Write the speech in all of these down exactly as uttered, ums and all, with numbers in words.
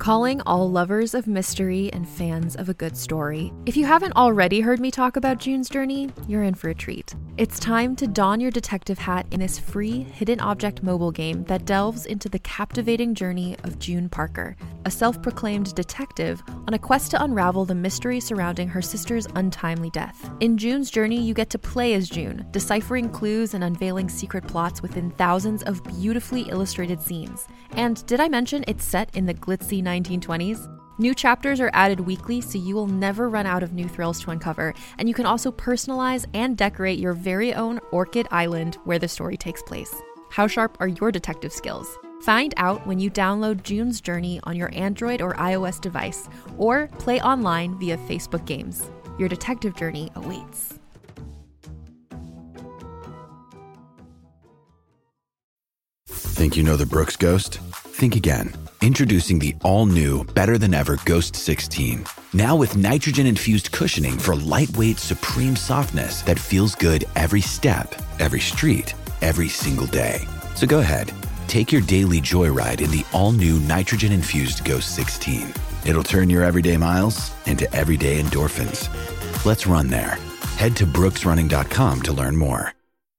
Calling all lovers of mystery and fans of a good story. If you haven't already heard me talk about June's Journey, you're in for a treat. It's time to don your detective hat in this free hidden object mobile game that delves into the captivating journey of June Parker, a self-proclaimed detective on a quest to unravel the mystery surrounding her sister's untimely death. In June's Journey, you get to play as June, deciphering clues and unveiling secret plots within thousands of beautifully illustrated scenes. And did I mention it's set in the glitzy nineteen twenties? New chapters are added weekly, so you will never run out of new thrills to uncover, and you can also personalize and decorate your very own Orchid Island where the story takes place. How sharp are your detective skills? Find out when you download June's Journey on your Android or iOS device, or play online via Facebook Games. Your detective journey awaits. Think you know the Brooks Ghost? Think again. Introducing the all-new, better-than-ever Ghost sixteen. Now with nitrogen-infused cushioning for lightweight, supreme softness that feels good every step, every street, every single day. So go ahead, take your daily joyride in the all-new nitrogen-infused Ghost sixteen. It'll turn your everyday miles into everyday endorphins. Let's run there. Head to brooks running dot com to learn more.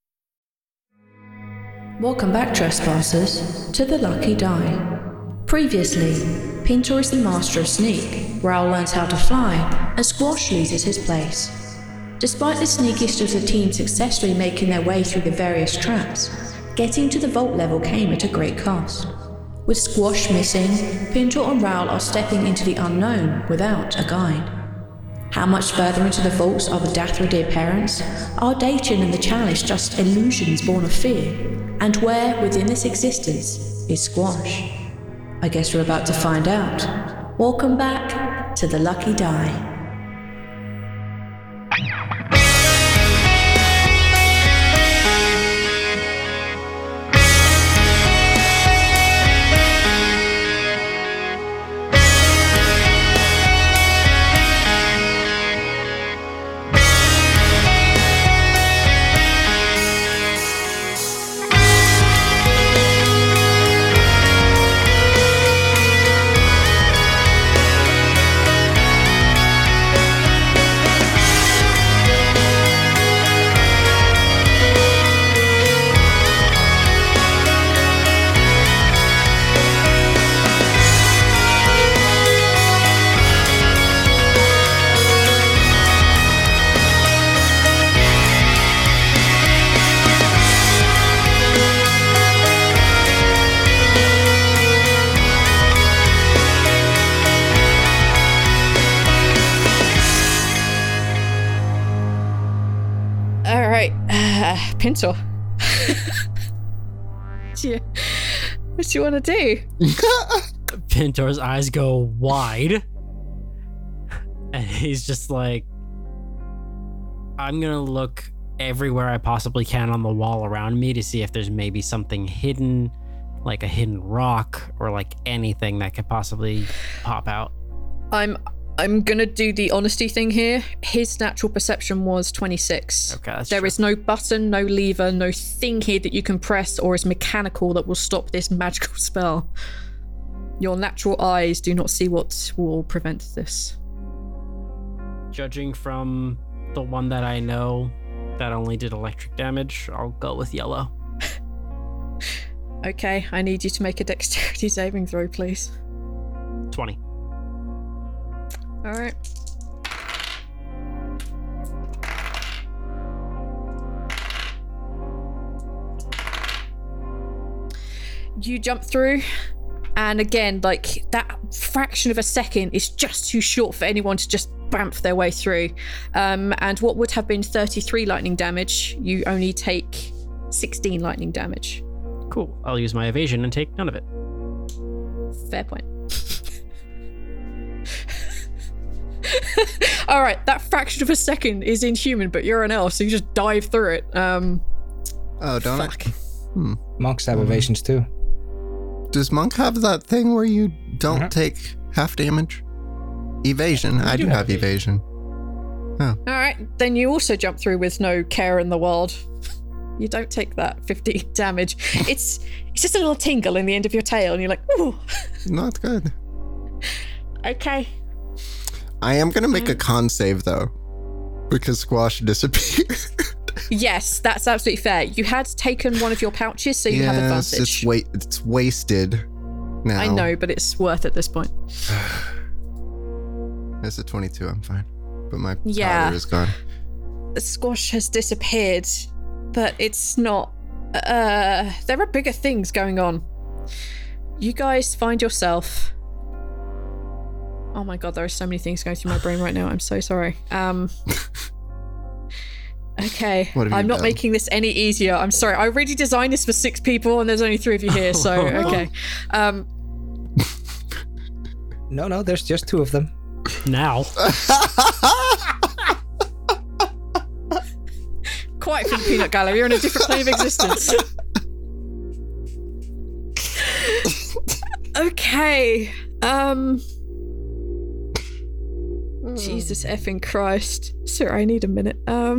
Welcome back, trespassers, to the Lucky Die. Previously, Pintor is the master of sneak, Raoul learns how to fly, and Squash loses his place. Despite the sneakiest of the team successfully making their way through the various traps, getting to the vault level came at a great cost. With Squash missing, Pintor and Raoul are stepping into the unknown without a guide. How much further into the vaults are the Dathradir parents? Are Dayton and the Chalice just illusions born of fear? And where within this existence is Squash? I guess we're about to find out. Welcome back to the Lucky Die. Pintor. Yeah. What do you want to do? Pintor's eyes go wide. And he's just like, I'm going to look everywhere I possibly can on the wall around me to see if there's maybe something hidden, like a hidden rock or like anything that could possibly pop out. I'm I'm gonna do the honesty thing here. His natural perception was twenty-six. Okay, that's There true. is no button, no lever, no thing here that you can press or is mechanical that will stop this magical spell. Your natural eyes do not see what will prevent this. Judging from the one that I know that only did electric damage, I'll go with yellow. Okay, I need you to make a dexterity saving throw, please. twenty. All right. You jump through, and again, like, that fraction of a second is just too short for anyone to just bamf their way through. Um, and what would have been thirty-three lightning damage, you only take sixteen lightning damage. Cool. I'll use my evasion and take none of it. Fair point. All right, that fraction of a second is inhuman, but you're an elf, so you just dive through it. Um, oh, don't fuck. I? Hmm. Monks have evasions too. Does Monk have that thing where you don't Uh-huh. take half damage? Evasion. I do, do have have evasion. Oh. All right, then you also jump through with no care in the world. You don't take that fifteen damage. It's it's just a little tingle in the end of your tail, and you're like, ooh. Not good. Okay. I am gonna make a con save though, because Squash disappeared. Yes, that's absolutely fair. You had taken one of your pouches, so you yes, have advantage. It's, wa- it's wasted now. I know, but it's worth at this point. It's a twenty-two, I'm fine. But my Yeah. powder is gone. The squash has disappeared, but it's not. Uh, there are bigger things going on. You guys find yourself. Oh my god, there are so many things going through my brain right now. I'm so sorry. Um. Okay, What have you I'm not done? making this any easier. I'm sorry. I already designed this for six people, and there's only three of you here. So okay. Um. No, no, there's just two of them. Now. Quiet from the peanut gallery. You're in a different plane of existence. Okay. Um. Jesus effing Christ. Sir, I need a minute. Um.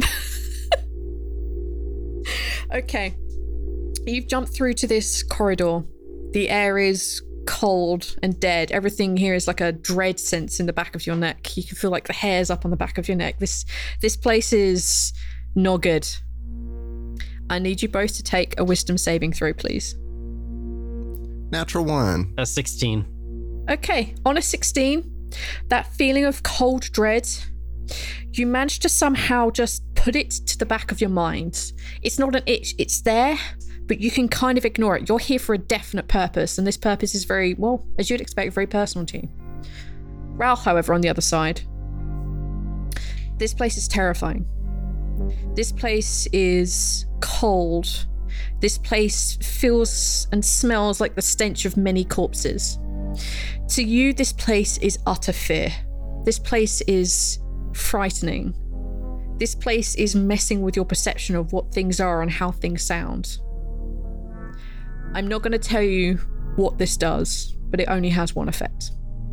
Okay. You've jumped through to this corridor. The air is cold and dead. Everything here is like a dread sense in the back of your neck. You can feel like the hairs up on the back of your neck. This this place is not good. I need you both to take a wisdom saving throw, please. Natural one. A sixteen. Okay, on a sixteen, that feeling of cold dread, you manage to somehow just put it to the back of your mind. It's not an itch, it's there, but you can kind of ignore it. You're here for a definite purpose, and this purpose is very, well, as you'd expect, very personal to you. Ralph, however, on the other side, this place is terrifying. This place is cold. This place feels and smells like the stench of many corpses. To you, this place is utter fear. This place is frightening. This place is messing with your perception of what things are and how things sound. I'm not going to tell you what this does, but it only has one effect.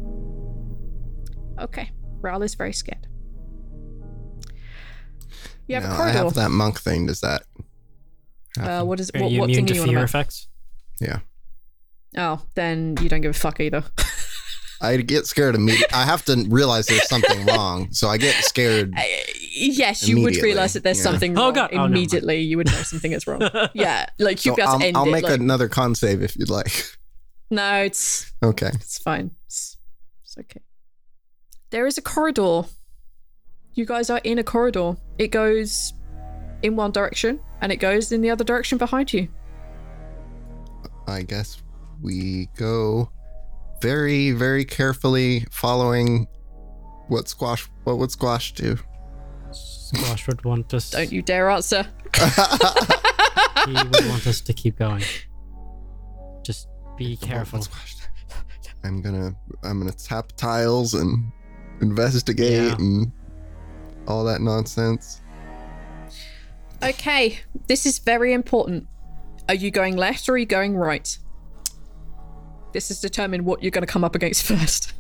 Okay, Raoul is very scared. You have No, a I corridor. have that monk thing. Does that Uh, happen? what is Are what, you what immune thing to are you on fear about? effects? Yeah. Oh, then you don't give a fuck either. I get scared immediately. I have to realize there's something wrong, so I get scared. Uh, yes, you would Immediately, realize that there's yeah. something Oh, wrong. God. Oh, never mind. Immediately, you would know something is wrong. Yeah, like So you'd be able I'll, to end I'll it. make like, another con save if you'd like. no, it's Okay. it's fine. It's, it's okay. There is a corridor. You guys are in a corridor. It goes in one direction, and it goes in the other direction behind you. I guess we go very, very carefully following what Squash. What would Squash do? Squash would want us. Don't you dare answer. He would want us to keep going. Just be careful. What Squash do? I'm gonna. I'm gonna tap tiles and investigate Yeah. and all that nonsense. Okay, this is very important. Are you going left or are you going right? This has determined what you're going to come up against first.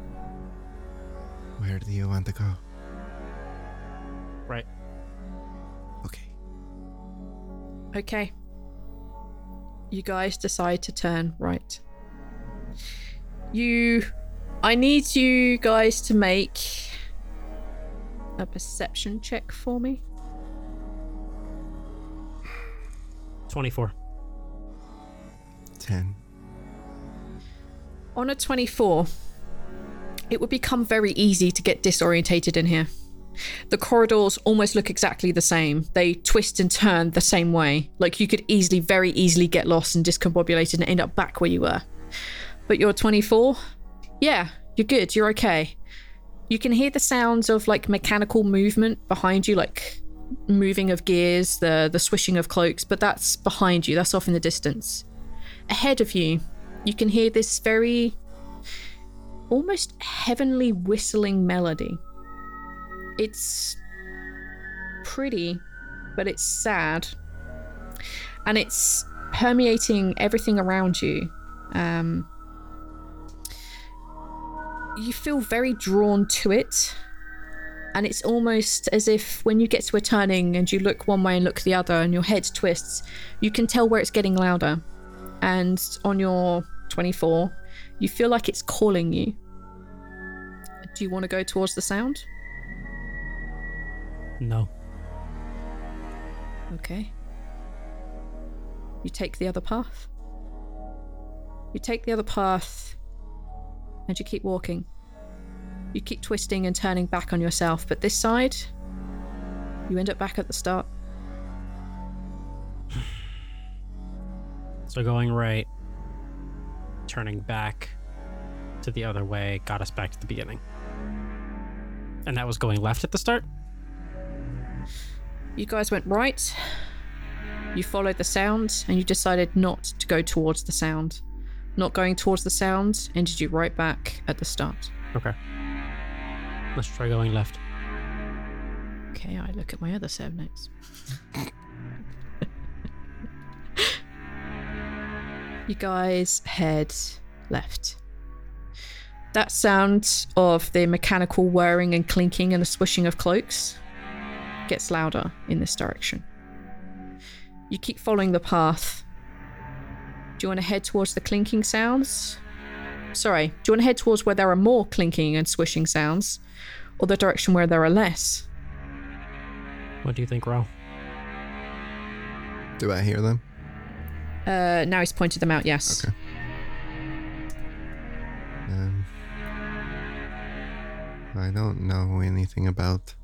Where do you want to go? Right. Okay. Okay. You guys decide to turn right. You... I need you guys to make a perception check for me. twenty-four. Ten. On a twenty-four, it would become very easy to get disorientated in here. The corridors almost look exactly the same. They twist and turn the same way. Like you could easily, very easily get lost and discombobulated and end up back where you were. But you're twenty-four? Yeah, you're good, you're okay. You can hear the sounds of like mechanical movement behind you, like moving of gears, the, the swishing of cloaks, but that's behind you, that's off in the distance. Ahead of you, you can hear this very almost heavenly whistling melody. It's pretty, but it's sad. And it's permeating everything around you. Um, you feel very drawn to it. And it's almost as if when you get to a turning and you look one way and look the other and your head twists, you can tell where it's getting louder. And on your twenty-four, you feel like it's calling you. Do you want to go towards the sound? No. Okay. You take the other path. You take the other path, and you keep walking. You keep twisting and turning back on yourself, but this side, you end up back at the start. So going right, turning back to the other way, got us back to the beginning. And that was going left at the start? You guys went right. You followed the sound, and you decided not to go towards the sound. Not going towards the sound ended you right back at the start. Okay. Let's try going left. Okay, I look at my other save notes. You guys head left. That sound of the mechanical whirring and clinking and the swishing of cloaks gets louder in this direction. You keep following the path. Do you want to head towards the clinking sounds? Sorry, do you want to head towards where there are more clinking and swishing sounds, or the direction where there are less? What do you think, Ro? Do I hear them? Uh, now he's pointed them out, yes. Okay. Um, I don't know anything about...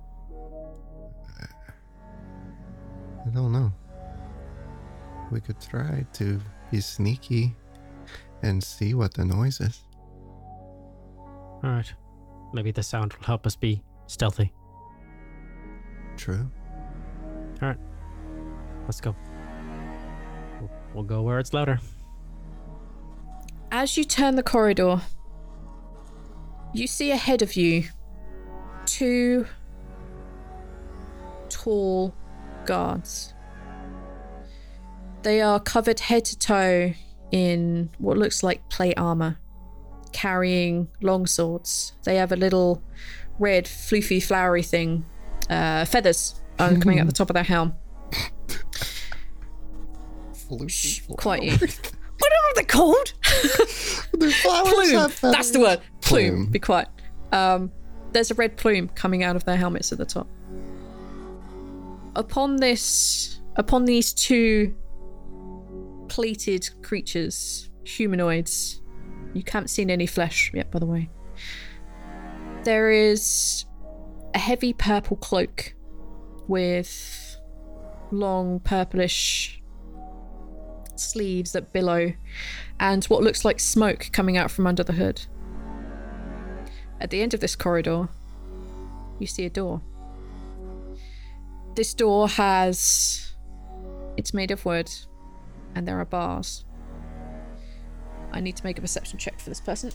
I don't know. We could try to be sneaky and see what the noise is. Alright. Maybe the sound will help us be stealthy. True. Alright. Let's go. We'll, we'll go where it's louder. As you turn the corridor, you see ahead of you two tall guards. They are covered head to toe in what looks like plate armor, carrying long swords. They have a little red, floofy, flowery thing, uh, feathers are coming out the top of their helm. Shh, quiet you. What are they called? The flowers Plume. have feathers. That's the word. Plume. Plume. Be quiet. Um, there's a red plume coming out of their helmets at the top. Upon this, upon these two plated creatures, humanoids, you haven't seen any flesh yet, by the way. There is a heavy purple cloak with long purplish sleeves that billow and what looks like smoke coming out from under the hood. At the end of this corridor, you see a door. This door has... It's made of wood, and there are bars. I need to make a perception check for this person.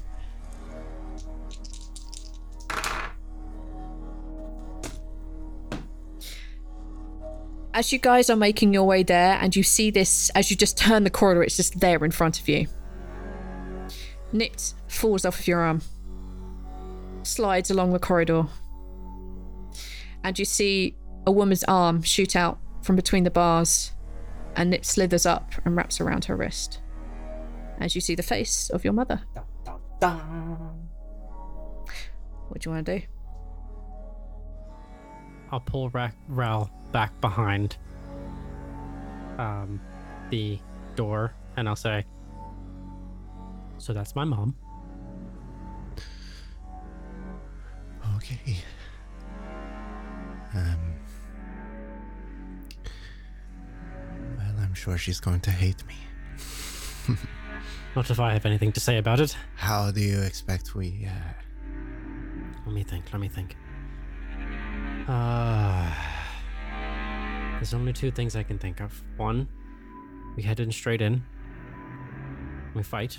As you guys are making your way there, and you see this, as you just turn the corridor, it's just there in front of you. Nit falls off of your arm, slides along the corridor, and you see a woman's arm shoot out from between the bars, and Nit slithers up and wraps around her wrist. As you see the face of your mother. Dun, dun, dun. What do you want to do? I'll pull Ra- Ral back behind um, the door, and I'll say, "So that's my mom." Okay. Um. Well, I'm sure she's going to hate me. Not if I have anything to say about it. How do you expect we, uh... Let me think, let me think. Uh, there's only two things I can think of. One, we head in straight in. We fight.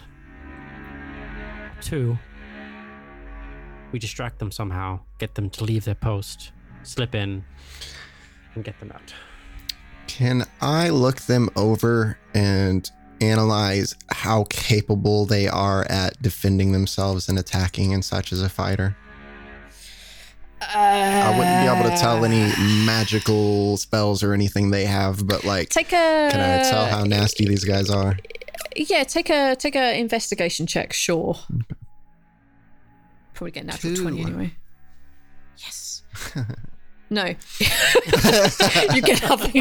Two, we distract them somehow, get them to leave their post, slip in, and get them out. Can I look them over and analyze how capable they are at defending themselves and attacking and such as a fighter? Uh, I wouldn't be able to tell any magical spells or anything they have, but like, Take a... can I tell how nasty these guys are? Yeah, take a take a investigation check, sure. Probably get natural Two. twenty anyway. Yes. No. You get nothing.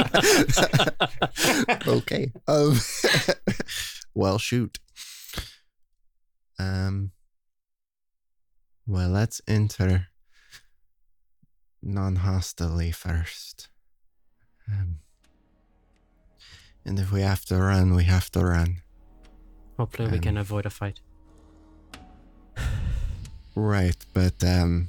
Okay. Um, well, shoot. Um. Well, let's enter non-hostily first. Um, and if we have to run, we have to run. Hopefully we Um, can avoid a fight. Right, but um,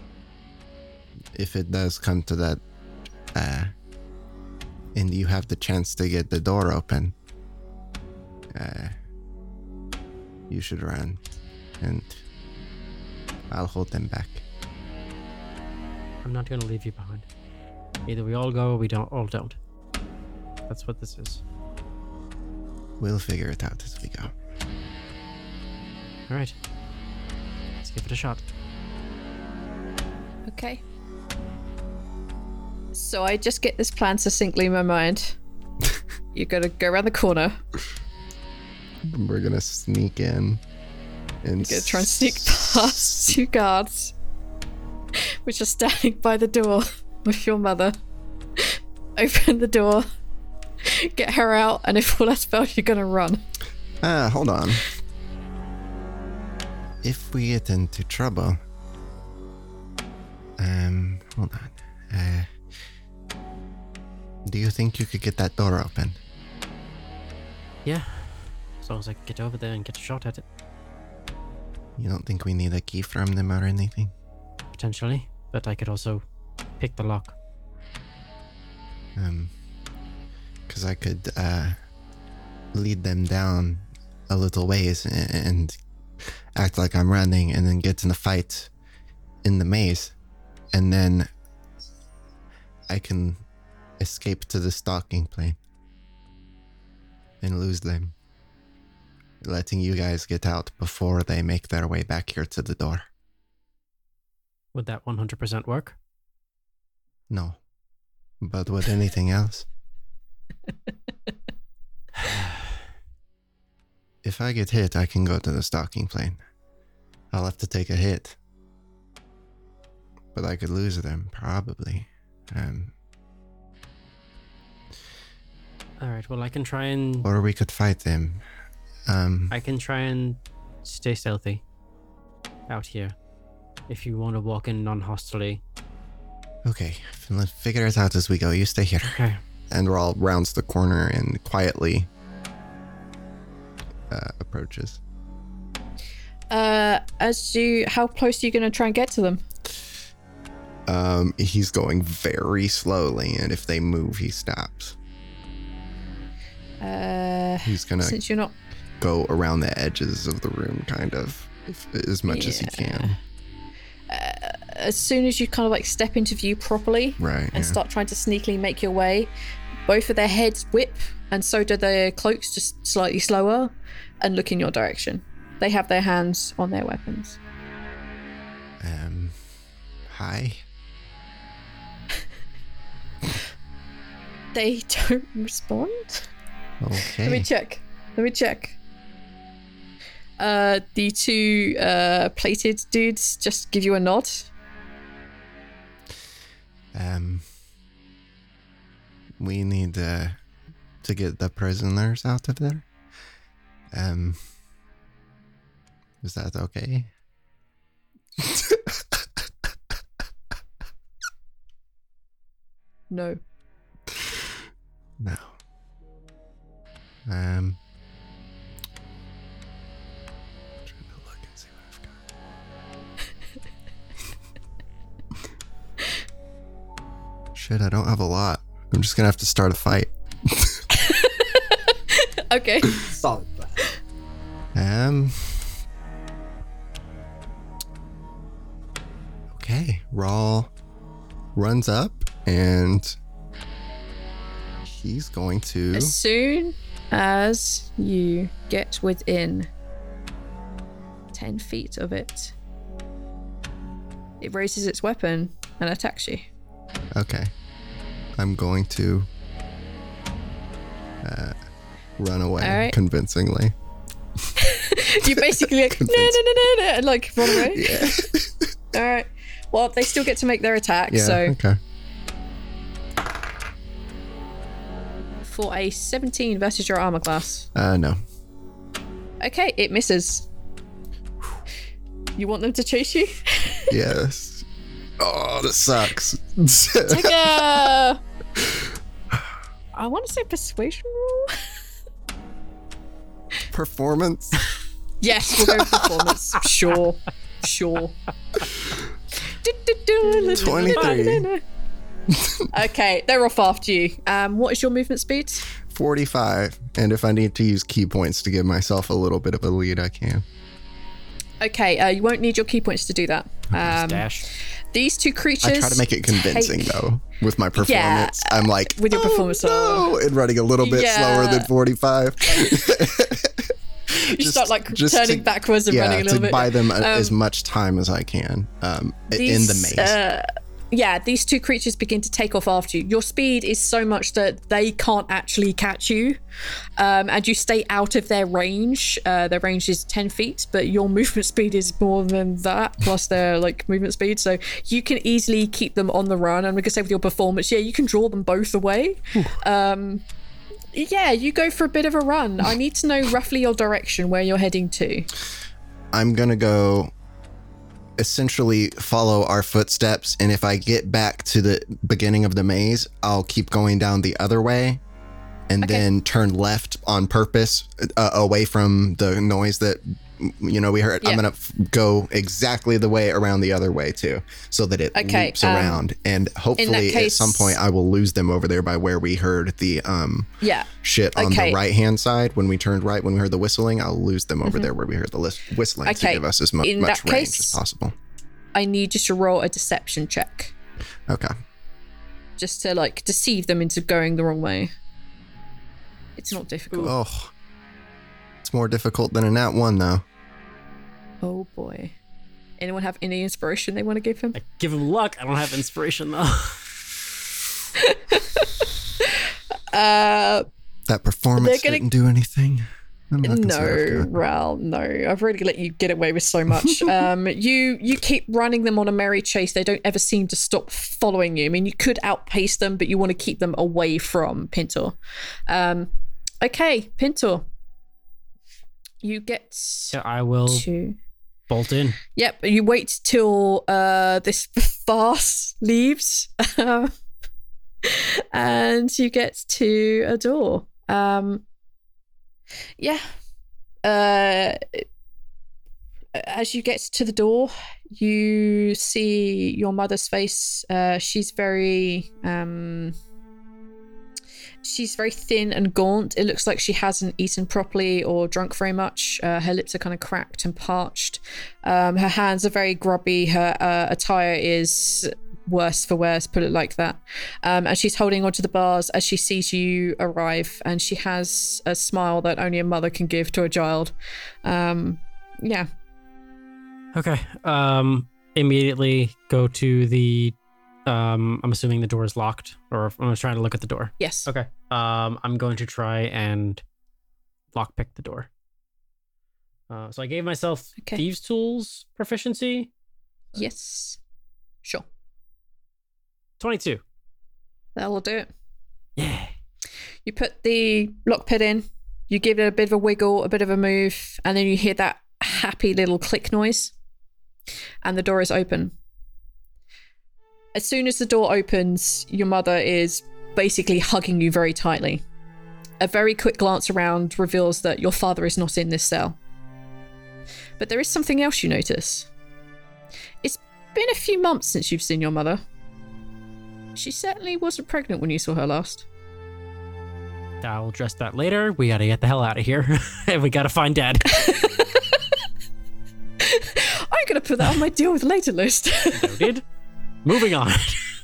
if it does come to that, uh, and you have the chance to get the door open, uh, you should run, and I'll hold them back. I'm not going to leave you behind. Either we all go or we don't all don't. That's what this is. We'll figure it out as we go. All right. Let's give it a shot. Okay. So I just get this plan succinctly in my mind. You're gonna go around the corner. We're gonna sneak in, and You're gonna try and sneak past two guards, which are standing by the door with your mother. Open the door, get her out, and if all else fails, you're gonna run. Ah, hold on. If we get into trouble, um, hold on. Uh, do you think you could get that door open? Yeah. As long as I can get over there and get a shot at it. You don't think we need a key from them or anything? Potentially. But I could also pick the lock. Um, because I could uh lead them down a little ways and, and act like I'm running, and then get in a fight in the maze, and then I can escape to the stalking plane and lose them, letting you guys get out before they make their way back here to the door. Would that one hundred percent work? No. But with anything else? If I get hit, I can go to the stalking plane. I'll have to take a hit. But I could lose them, probably. Um, Alright, well I can try and... or we could fight them. Um, I can try and stay stealthy out here. If you want to walk in non-hostily. okay, let's figure it out as we go. You stay here. Okay. And Rawl rounds the corner and quietly uh, approaches. Uh, as you, how close are you gonna try and get to them? Um, he's going very slowly, and if they move, he stops. Uh, He's gonna since you're not. go around the edges of the room, kind of, if, as much as he can. Uh, as soon as you kind of like step into view properly, Right. and yeah. start trying to sneakily make your way, both of their heads whip, and so do their cloaks, just slightly slower, and look in your direction. They have their hands on their weapons. Um, hi. They don't respond. Okay. Let me check. Let me check. Uh, the two uh plated dudes just give you a nod. Um, we need uh, to get the prisoners out of there. Um, is that okay? No. No. Um, trying to look and see what I've got. Shit, I don't have a lot. I'm just gonna have to start a fight. Okay. Solid plan. Um. Okay, Rawl runs up and he's going to. As soon as you get within ten feet of it, it raises its weapon and attacks you. Okay, I'm going to uh, run away All right. convincingly. You basically like, no, no, no, no, no, and like run away. Yeah. All right. Well, they still get to make their attack. Yeah. So Okay. for a seventeen versus your armor class. Uh, no. Okay, it misses. You want them to chase you? Yes. Oh, that sucks. Take a. I want to say persuasion roll. Performance. Yes, we'll go with performance. Sure, sure. twenty-three. Okay, they're off after you. Um, what is your movement speed? forty-five. And if I need to use key points to give myself a little bit of a lead, I can. Okay, uh, you won't need your key points to do that. Um, Dash. these two creatures. I try to make it convincing take- though with my performance. I'm like with your oh, performance, no, and running a little bit Yeah. slower than forty-five. You Just- start like just turning to- backwards and yeah, running a little to bit. buy them a- Um, as much time as I can um, in These, the maze. Uh, yeah, these two creatures begin to take off after you. Your speed is so much that they can't actually catch you, um, and you stay out of their range. Uh, their range is ten feet, but your movement speed is more than that, plus their like movement speed. So you can easily keep them on the run. And we could say with your performance, yeah, you can draw them both away. Um, yeah, you go for a bit of a run. I need to know roughly your direction, where you're heading to. I'm gonna go essentially follow our footsteps, and if I get back to the beginning of the maze, I'll keep going down the other way and Okay. then turn left on purpose uh, away from the noise that you know we heard. Yeah. I'm gonna f- go exactly the way around the other way too, so that it Okay, loops um, around, and hopefully case- at some point I will lose them over there by where we heard the um Yeah. shit on Okay. the right hand side. When we turned right, when we heard the whistling, I'll lose them over there where we heard the lis- whistling to Okay, give us as mu- in much that range case- as possible. I need you to roll a deception check, Okay. just to like deceive them into going the wrong way. It's not difficult. Oh, it's more difficult than a nat one though. Oh boy. Anyone have any inspiration they want to give him? I give him luck. I don't have inspiration though. Uh, That performance They're gonna- didn't do anything. I'm not no, concerned. Ral, no. I've already let you get away with so much. um, you you keep running them on a merry chase. They don't ever seem to stop following you. I mean, you could outpace them, but you want to keep them away from Pintor. Um, okay, Pintor. You get So I will to. bolt in. Yep, you wait till uh, this farce leaves, um, and you get to a door. Um, yeah. Uh, as you get to the door, you see your mother's face. Uh, she's very... Um, She's very thin and gaunt. It looks like she hasn't eaten properly or drunk very much. Uh, her lips are kind of cracked and parched. Um, her hands are very grubby. Her uh, attire is worse for wear, put it like that. Um, and she's holding onto the bars as she sees you arrive. And she has a smile that only a mother can give to a child. Um, yeah. Okay. Um. Immediately go to the. Um. I'm assuming the door is locked, or I'm trying to look at the door. Yes. Okay. Um. I'm going to try and lockpick the door. Uh. So I gave myself Okay. thieves' tools proficiency. Yes. Sure. twenty-two. That'll do it. Yeah. You put the lock pit in, you give it a bit of a wiggle, a bit of a move, and then you hear that happy little click noise, and the door is open. As soon as the door opens, your mother is basically hugging you very tightly. A very quick glance around reveals that your father is not in this cell. But there is something else you notice. It's been a few months since you've seen your mother. She certainly wasn't pregnant when you saw her last. I'll address that later. We gotta get the hell out of here, and we gotta find Dad. I'm gonna put that on my deal with later list. Noted. Moving on.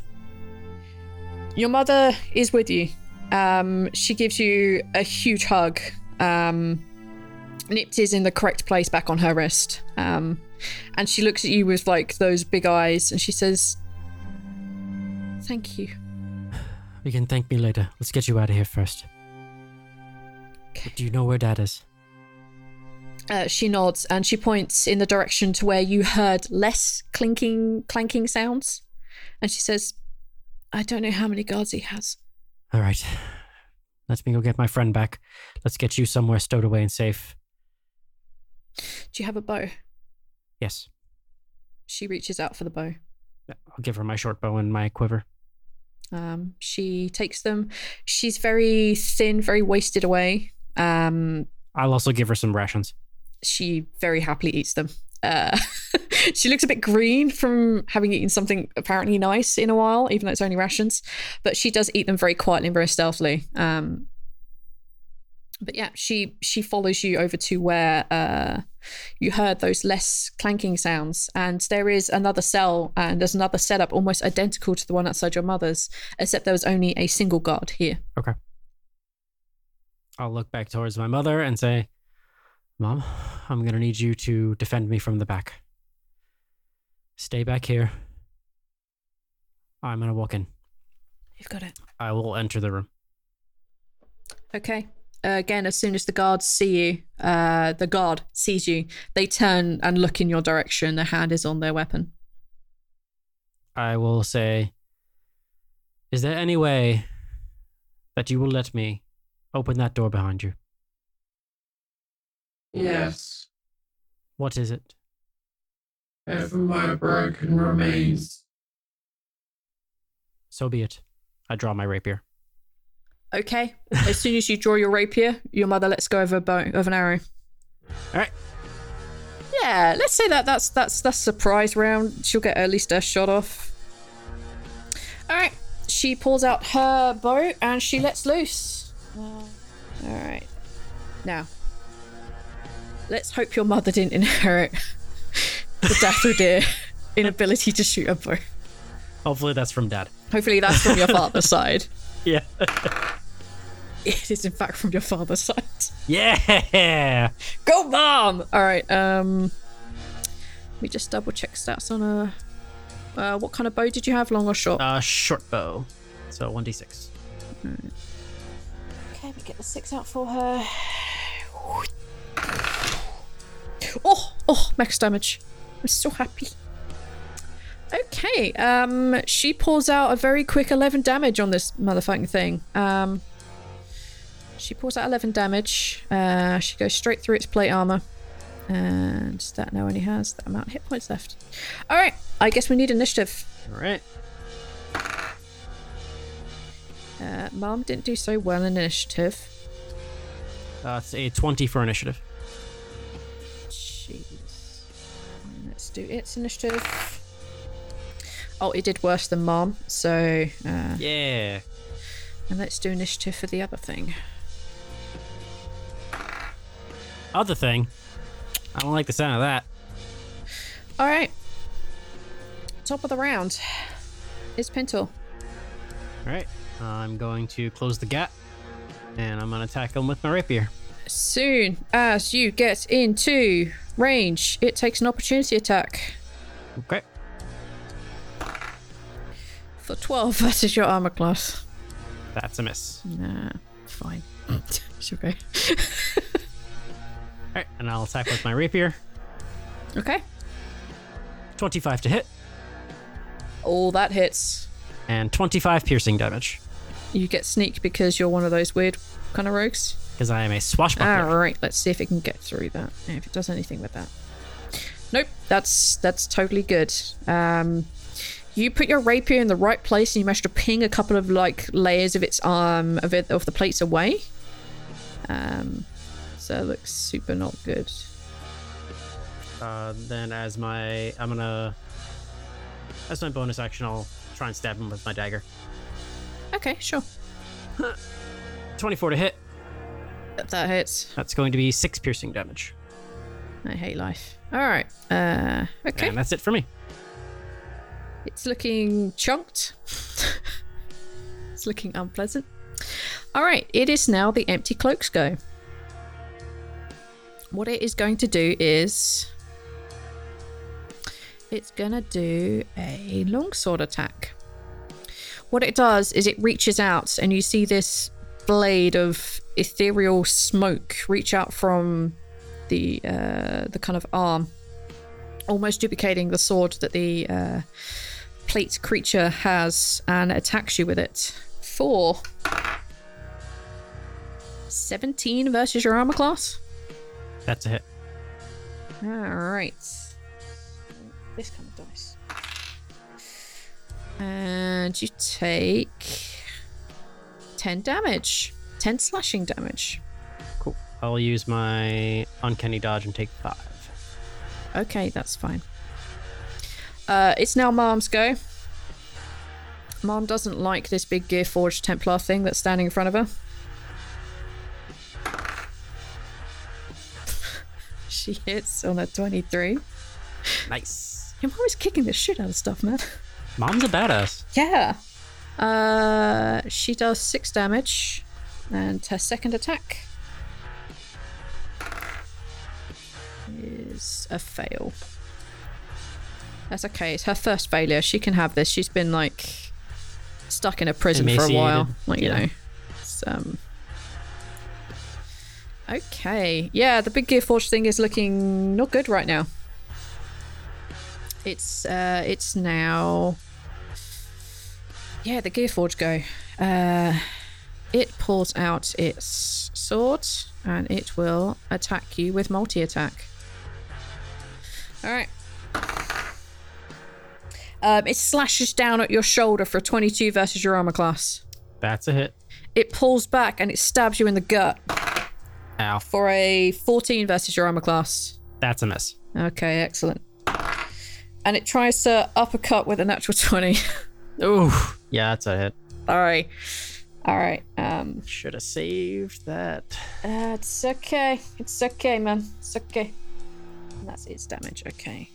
Your mother is with you. Um, she gives you a huge hug. Um, Nipt is in the correct place back on her wrist. Um, and she looks at you with like those big eyes and she says, "Thank you." You can thank me later. Let's get you out of here first. Okay. Do you know where Dad is? Uh, she nods and she points in the direction to where you heard less clinking, clanking sounds. And she says, I don't know how many guards he has. All right. Let me go get my friend back. Let's get you somewhere stowed away and safe. Do you have a bow? Yes. She reaches out for the bow. I'll give her my short bow and my quiver. Um, she takes them. She's very thin, very wasted away. Um, I'll also give her some rations. She very happily eats them. Uh, she looks a bit green from having eaten something apparently nice in a while, even though it's only rations. But she does eat them very quietly and very stealthily. Um, but yeah, she she follows you over to where uh, you heard those less clanking sounds. And there is another cell and there's another setup almost identical to the one outside your mother's, except there was only a single guard here. Okay. I'll look back towards my mother and say, Mom, I'm going to need you to defend me from the back. Stay back here. I'm going to walk in. You've got it. I will enter the room. Okay. Uh, again, as soon as the guards see you, uh, the guard sees you, they turn and look in your direction. Their hand is on their weapon. I will say, is there any way that you will let me open that door behind you? Yes. What is it? Ever my broken remains. So be it. I draw my rapier. Okay. As soon as you draw your rapier, your mother lets go of a bow of an arrow. All right. Yeah, let's say that that's that's that's a surprise round. She'll get at least a shot off. All right. She pulls out her bow and she lets loose. Uh, all right. Now, let's hope your mother didn't inherit the Dathomir inability to shoot a bow. Hopefully that's from Dad. Hopefully that's from your father's side. Yeah. It is in fact from your father's side. Yeah. Go, Mom! All right. Um, let me just double check stats on a. Uh, what kind of bow did you have, long or short? Uh, short bow. So one d six. Right. Okay, we get the six out for her. Oh, oh, max damage. I'm so happy. Okay, um, she pulls out a very quick eleven damage on this motherfucking thing. Um, she pulls out eleven damage. Uh, she goes straight through its plate armor. And that now only has that amount of hit points left. Alright, I guess we need initiative. All right. Uh, Mom didn't do so well in initiative. Uh, it's a twenty for initiative. Jeez. Let's do its initiative. Oh, it did worse than Mom, so... Uh, Yeah. and let's do initiative for the other thing. Other thing. I don't like the sound of that. Alright. Top of the round is Pintle. All right. I'm going to close the gap, and I'm going to attack him with my rapier. As soon as you get into range, it takes an opportunity attack. Okay. For twelve versus your armor class. That's a miss. Nah, fine. It's okay. All right, and I'll attack with my rapier. Okay. twenty-five to hit, All that hits. and twenty-five piercing damage, You get sneak because you're one of those weird kind of rogues. because I am a swashbuckler. Alright, let's see if it can get through that. Yeah, if it does anything with that. Nope, that's that's totally good. Um, you put your rapier in the right place and you manage to ping a couple of like layers of its arm of it of the plates away. Um, so it looks super not good. Uh, then as my, I'm gonna, as my bonus action, I'll try and stab him with my dagger. Okay, sure. twenty-four to hit. That hits. That's going to be six piercing damage. I hate life. Alright. Uh, okay. And that's it for me. It's looking chunked. It's looking unpleasant. Alright, it is now the Empty Cloak's go. What it is going to do is... it's gonna do a longsword attack. What it does is it reaches out and you see this blade of ethereal smoke reach out from the uh, the kind of arm, almost duplicating the sword that the uh, plate creature has, and attacks you with it for seventeen versus your armor class. That's a hit. All right. This kind of dice. And you take ten damage. ten slashing damage. Cool. I'll use my uncanny dodge and take five. Okay, that's fine. Uh, it's now Mom's go. Mom doesn't like this big Gearforged Templar thing that's standing in front of her. She hits on a twenty-three. Nice. Your mom is kicking the shit out of stuff, man. Mom's a badass. Yeah. Uh, she does six damage. And her second attack is a fail. That's okay. It's her first failure. She can have this. She's been like stuck in a prison for a while. Emaciated. Like, you Yeah. know. It's, um. Okay. Yeah, the big Gearforge thing is looking not good right now. It's uh it's now Yeah, the Gearforge go. Uh it pulls out its sword and it will attack you with multi-attack. Alright. Um, it slashes down at your shoulder for a twenty-two versus your armor class. That's a hit. It pulls back and it stabs you in the gut Ow. for a fourteen versus your armor class. That's a miss. Okay, excellent. And it tries to uppercut with a natural twenty. Ooh. Yeah, that's a hit. Alright. Alright. Um, Should have saved that. uh, it's okay. It's okay, man. It's okay. And that's its damage. Okay.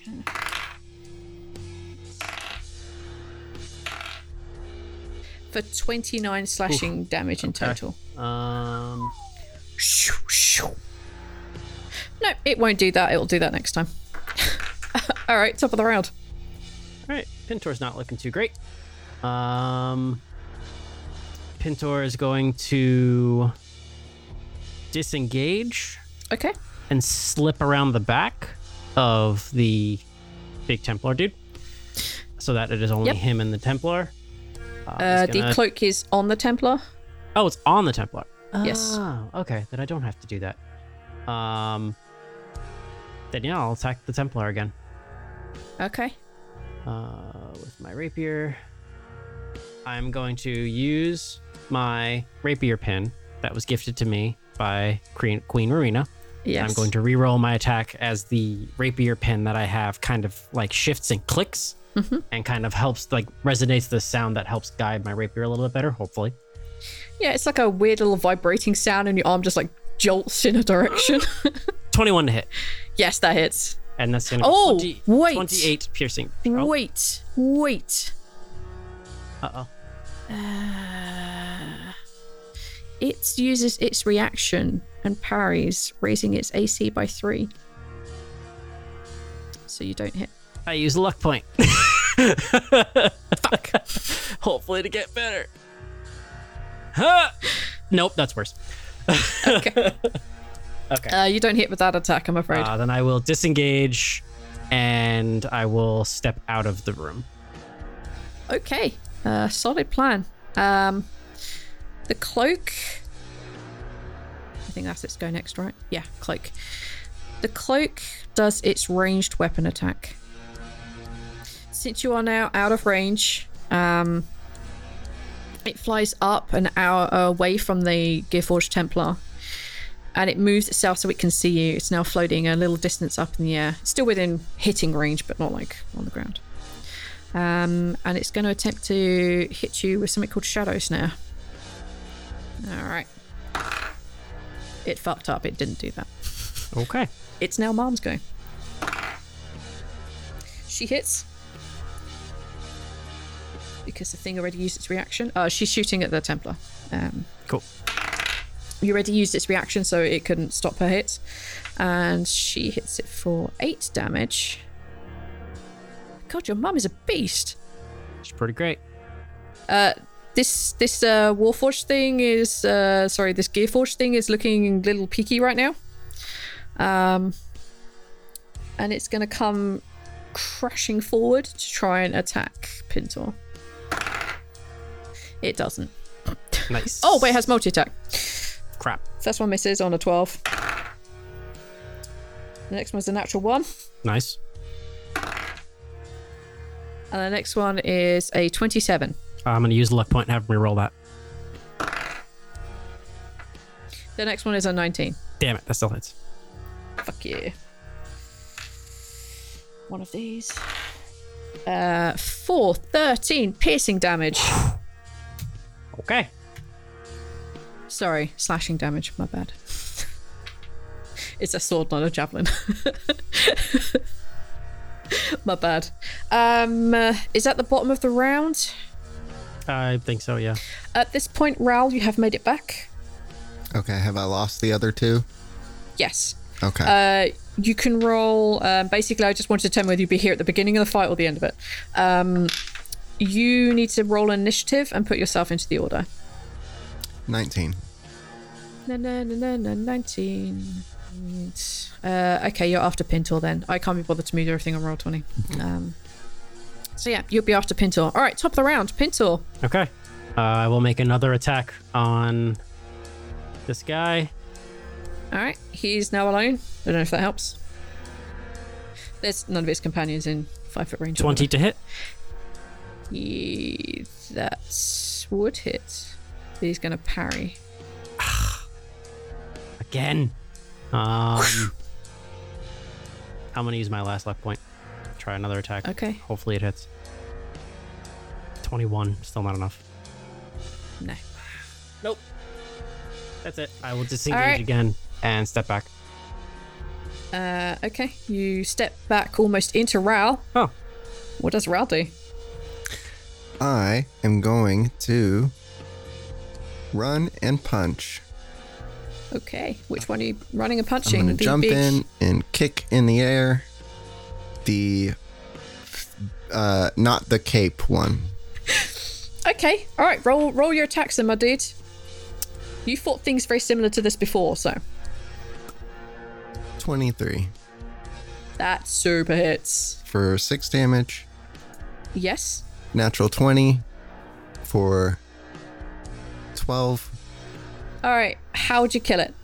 For twenty-nine slashing Oof. damage in Okay. total. Um. Shoo, shoo. No, it won't do that. It'll do that next time. Alright, top of the round. All right. Pintor's not looking too great. Um. Pintor is going to disengage Okay. and slip around the back of the big Templar dude, so that it is only Yep. him and the Templar. Uh, Uh, he's the gonna- cloak is on the Templar. Oh, it's on the Templar. Yes. Oh, okay. Then I don't have to do that. Um. Then yeah, I'll attack the Templar again. Okay. Uh, with my rapier. I'm going to use my rapier pin that was gifted to me by Queen, Queen Marina. Yes. I'm going to re-roll my attack as the rapier pin that I have kind of like shifts and clicks Mhm. and kind of helps, like resonates the sound that helps guide my rapier a little bit better, hopefully. Yeah, it's like a weird little vibrating sound and your arm just like jolts in a direction. twenty-one to hit. Yes, that hits. And that's going to Oh, be twenty, wait. twenty-eight piercing. Oh, Wait, wait. uh-oh. Uh, it uses its reaction and parries, raising its A C by three. So you don't hit. I use a luck point. Fuck. Hopefully to get better. Huh! Nope, that's worse. Okay. Okay. Uh, you don't hit with that attack, I'm afraid. Uh, then I will disengage and I will step out of the room. Okay, uh, solid plan. Um, the cloak. I think that's its go next, right? Yeah, cloak. The cloak does its ranged weapon attack. Since you are now out of range, um, it flies up an hour away from the Gearforged Templar, and it moves itself so it can see you. It's now floating a little distance up in the air, still within hitting range, but not like on the ground. Um, and it's going to attempt to hit you with something called Shadow Snare. Alright. It fucked up. It didn't do that. Okay. It's now Mom's go. She hits. Because the thing already used its reaction. Uh, she's shooting at the Templar. Um, Cool. you already used its reaction, so it couldn't stop her hits. And she hits it for eight damage. God, your mum is a beast. It's pretty great. Uh, this this uh, Warforged thing is uh, sorry, this Gearforged thing is looking a little peaky right now. Um, and it's going to come crashing forward to try and attack Pintor. It doesn't. Nice. Oh, but it has multi-attack. Crap. First one misses on a twelve. The next one's a natural one. Nice. And the next one is a twenty-seven. I'm going to use the luck point and have me roll that. The next one is a nineteen. Damn it, that still hits. Fuck you. One of these. Uh, four, thirteen piercing damage. Okay. Sorry, slashing damage. My bad. It's a sword, not a javelin. My bad. Um, uh, is that the bottom of the round? I think so, yeah. At this point, Raoul, you have made it back. Okay, have I lost the other two? Yes. Okay. Uh, you can roll. Um, basically, I just wanted to determine whether you'd be here at the beginning of the fight or the end of it. Um, you need to roll initiative and put yourself into the order. nineteen. Na, na, na, na, na, nineteen. Uh, okay, you're after Pintor then. I can't be bothered to move everything on roll twenty. Um, so yeah, you'll be after Pintor. All right, top of the round, Pintor. Okay. Uh, I will make another attack on this guy. All right, he's now alone. I don't know if that helps. There's none of his companions in five foot range. twenty to hit. He, that would hit. He's going to parry. Again. Um, I'm going to use my last luck point. Try another attack. Okay. Hopefully it hits. twenty-one. Still not enough. No. Nope. That's it. I will disengage right. again and step back. Uh, okay, you step back almost into Raoul. Oh. What does Raoul do? I am going to run and punch. Okay, which one are you running and I'm punching? going to The jump big- in and kick in the air. The, uh, not the cape one. Okay, all right, roll roll your attacks then, my dude. You fought things very similar to this before, so twenty-three that super hits. for six damage. Yes. Natural twenty for twelve. All right, how'd you kill it?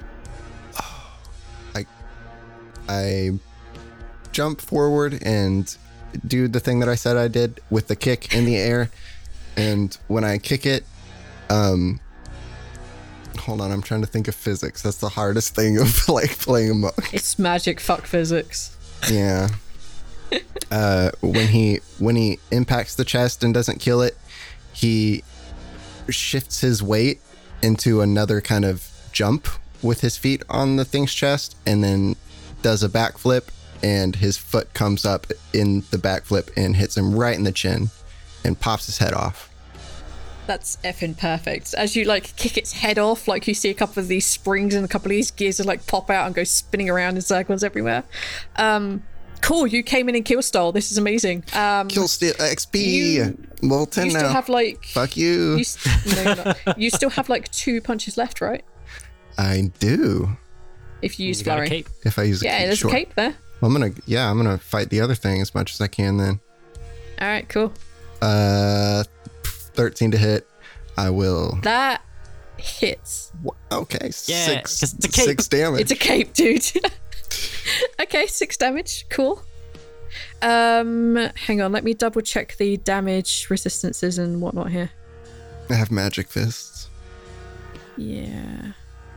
I I jump forward and do the thing that I said I did with the kick in the air. And when I kick it, um, hold on, I'm trying to think of physics. That's the hardest thing of like playing a monk. It's magic. Fuck physics. Yeah. Uh, when he when he impacts the chest and doesn't kill it, he shifts his weight into another kind of jump with his feet on the thing's chest, and then does a backflip, and his foot comes up in the backflip and hits him right in the chin and pops his head off. That's effing perfect. As you like kick its head off, like you see a couple of these springs and a couple of these gears that like pop out and go spinning around in circles everywhere. Um, cool. You came in in kill style. This is amazing. Um, Kill steal X P. you- Level ten you now. still have like Fuck you. You, s- no, you're not. You still have like two punches left, right? I do. If you use You got a flurry. cape. If I use a Yeah, cape, there's sure. a cape there. Well, I'm gonna yeah, I'm gonna fight the other thing as much as I can then. All right, cool. Uh, thirteen to hit. I will. That hits. Okay, Yeah, six. 'cause it's a cape. Six damage. It's a cape, dude. Okay, six damage. Cool. Um, hang on. Let me double check the damage resistances and whatnot here. I have magic fists. Yeah.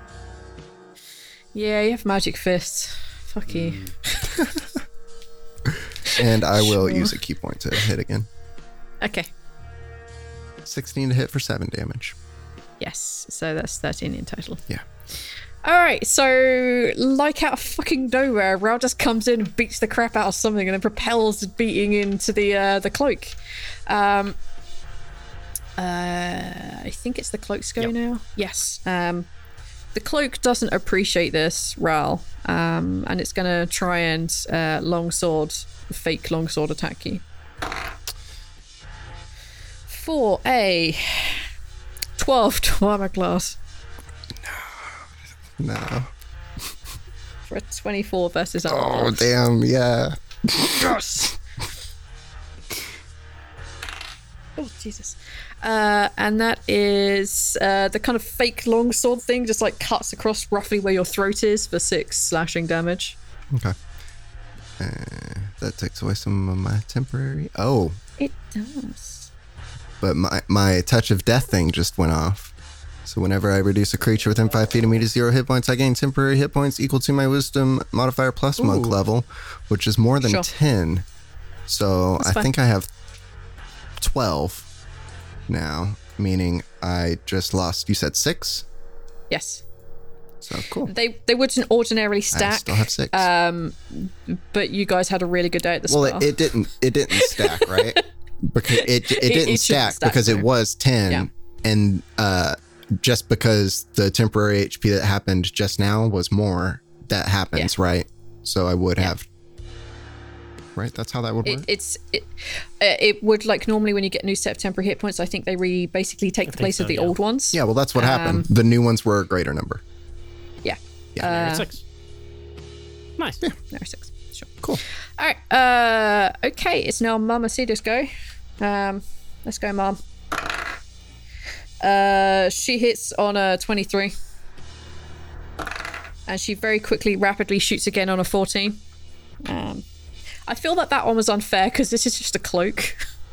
Yeah, you have magic fists. Fuck you. And I will Sure. use a key point to hit again. Okay. sixteen to hit for seven damage. Yes. So that's thirteen in total. Yeah. All right. So, like out of fucking nowhere, Raoul just comes in and beats the crap out of something, and then propels beating into the uh, the cloak. Um. Uh, I think it's the cloak's go Yep. now. Yes. Um, the cloak doesn't appreciate this, Raoul, um, and it's gonna try and uh, longsword, fake longsword attack you. For a twelve to armor class. No. for a twenty-four versus Oh, Arnold. damn. Yeah. Yes. Oh, Jesus. Uh, and that is uh, the kind of fake longsword thing, just like cuts across roughly where your throat is for six slashing damage. Okay. Uh, that takes away some of my temporary. Oh, It does. but my, my touch of death thing just went off. So whenever I reduce a creature within five feet of me to zero hit points, I gain temporary hit points equal to my wisdom modifier plus monk Ooh. level, which is more than Sure. ten. So That's I fine. think I have twelve now, meaning I just lost, you said six? Yes. So cool. They they wouldn't ordinarily I stack. still have six. Um, but you guys had a really good day at the well, spa. it, it didn't it didn't stack, right? Because it it, It- didn't it shouldn't stack, stack, because no. it was ten, Yeah. and uh, just because the temporary H P that happened just now was more, that happens, right? So I would Yeah. have, right? That's how that would work. It, it's it, uh, it would like normally when you get new set of temporary hit points, I think they re basically take the think place so, of the yeah. old ones. yeah, well, that's what happened. The new ones were a greater number. Yeah. Yeah, Uh, six. Nice. There are six. Sure. Cool. All right. Uh, okay. It's now Mama Cedar's go. Um, let's go, Mom. Uh, she hits on a twenty-three, and she very quickly, rapidly shoots again on a fourteen. Um, I feel that that one was unfair because this is just a cloak.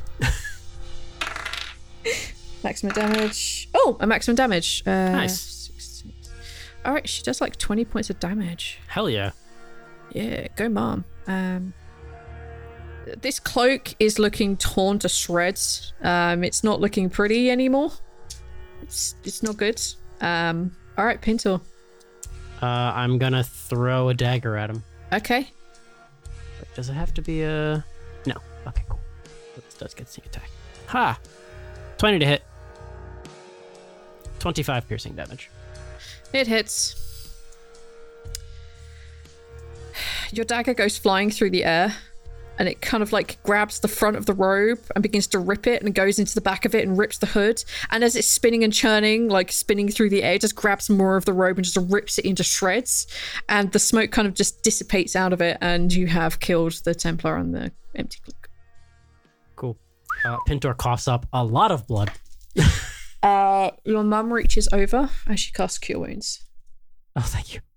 Maximum damage. Oh, a maximum damage. Uh, Nice. sixteen. All right, she does like twenty points of damage. Hell yeah. Yeah, go mom. Um, this cloak is looking torn to shreds. Um, it's not looking pretty anymore. It's it's not good. Um, all right, Pinto. Uh, I'm gonna throw a dagger at him. Okay. Wait, does it have to be a... No. Okay, cool. This does get sneak attack. Ha! twenty to hit. twenty-five piercing damage. It hits. Your dagger goes flying through the air, and it kind of like grabs the front of the robe and begins to rip it, and goes into the back of it and rips the hood. And as it's spinning and churning, like spinning through the air, it just grabs more of the robe and just rips it into shreds. And the smoke kind of just dissipates out of it, and you have killed the Templar on the empty cloak. Cool. Uh, Pintor coughs up a lot of blood. Uh, your mum reaches over as she casts Cure Wounds. Oh, thank you.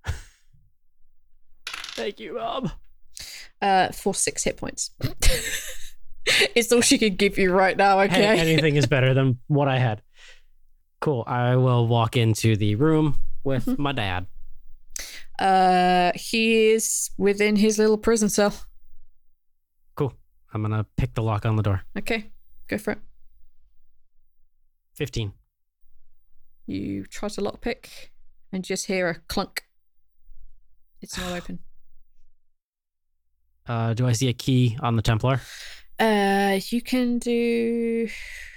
Thank you, Mom. Uh, for six hit points. It's all she can give you right now, okay? Hey, anything is better than what I had. Cool. I will walk into the room with Mm-hmm. my dad. Uh, he is within his little prison cell. Cool. I'm gonna pick the lock on the door. Okay, go for it. fifteen. You try to lockpick and just hear a clunk. It's not open. Uh, do I see a key on the Templar? Uh, you can do.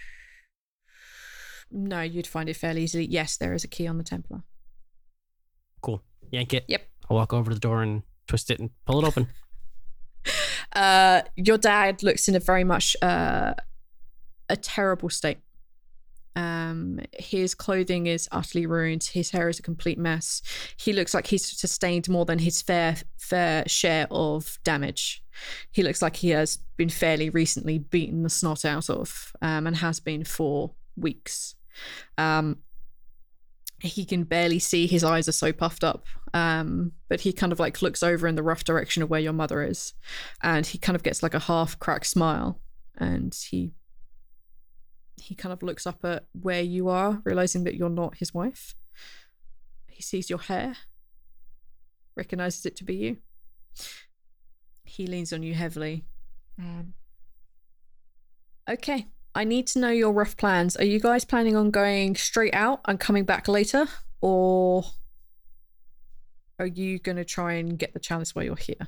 No, you'd find it fairly easily. Yes, there is a key on the Templar. Cool. Yank it. Yep. I'll walk over to the door and twist it and pull it open. Uh, your dad looks in a very much uh, a terrible state. Um, his clothing is utterly ruined. His hair is a complete mess. He looks like he's sustained more than his fair fair share of damage. He looks like he has been fairly recently beaten the snot out of, um, and has been for weeks. Um, he can barely see. His eyes are so puffed up. Um, but he kind of like looks over in the rough direction of where your mother is, and he kind of gets like a half cracked smile, and he he kind of looks up at where you are, realizing that you're not his wife. He sees your hair, recognizes it to be you. He leans on you heavily. Um, okay, I need to know your rough plans. Are you guys planning on going straight out and coming back later, or are you going to try and get the chalice while you're here?